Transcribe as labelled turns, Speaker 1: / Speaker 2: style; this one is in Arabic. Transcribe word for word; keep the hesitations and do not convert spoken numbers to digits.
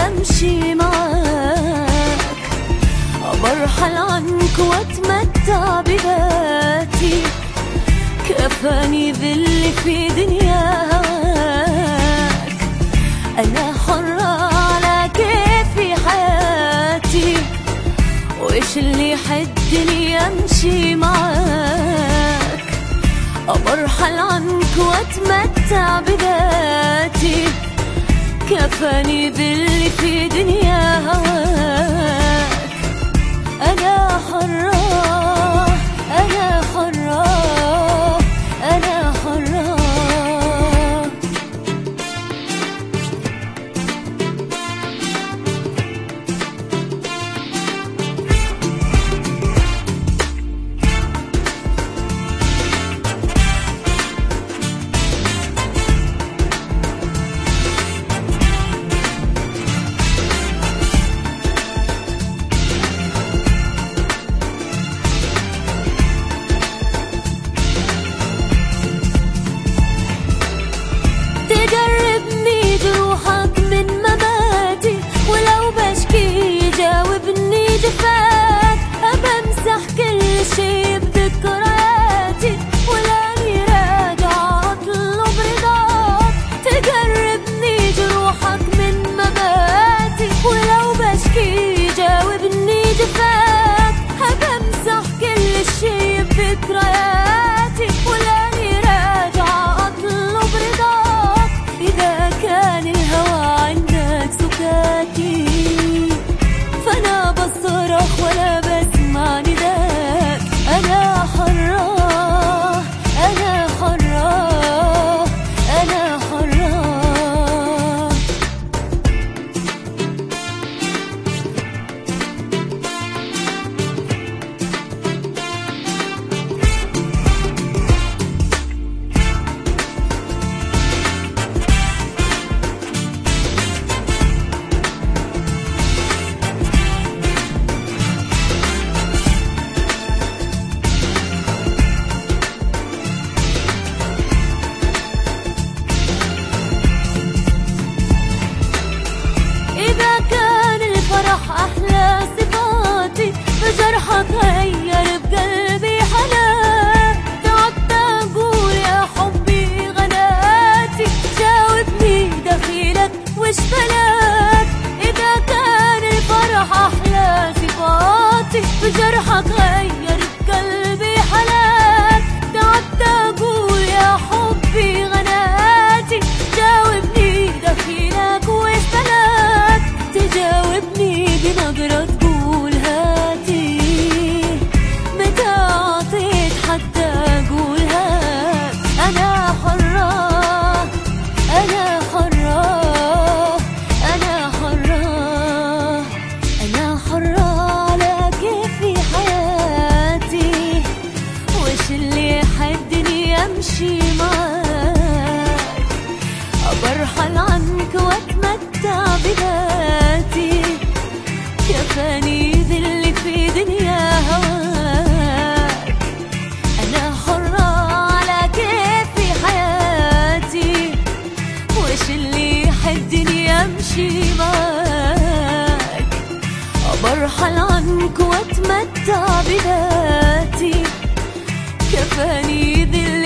Speaker 1: امشي معاك، برحل عنك واتمتع بذاتي، كفاني ذل في دنيا هواك. انا حرة على كيفي حياتي، وإيش اللي يحدني امشي معاك، برحل عنك واتمتع بذاتي، كفاني باللي في دنيا هواك. أنا حرة أنا حرة أنا حرة. تجربني جروحك من مماتي، ولو بشكي جاوبني جفاك، أبمسح كل شي بذكرياتي، ولاني راجع أطلب رضاك. تجربني جروحك من مماتي، ولو بشكي جاوبني جفاك، أبمسح كل شي بذكرياتي، ولاني راجع أطلب رضاك. إذا كان الهوى عندك سكاتي، فأنا بصرخ ولا بسمع نداك. أنا حرة أنا حرة أنا حرة. إذا كان الفرح أحلى صفاتي، فجرحك غير بقلبي حنان. تعبت أقول يا حبي غناتي، جاوبني دخيلك وش بلاك. إذا كان الفرح أحلى صفاتي، فجرحك غير بقلبي حنان. تعبت أقول يا حبي غناتي، جاوبني دخيلك وش بلاك. تجاوبني بنظرة تقول هاتي، متى عطيت حتى أقول هات. أنا حرة أنا حرة أنا حرة. أنا حرة على كيفي حياتي، وإيش اللي يحدني أمشي معاك، برحل عنك واتمتع بذاتي، كفاني ذل في دنيا هواك. أنا حرة على كيفي حياتي، وإيش اللي يحدني أمشي معاك، برحل عنك واتمتع بذاتي، كفاني ذل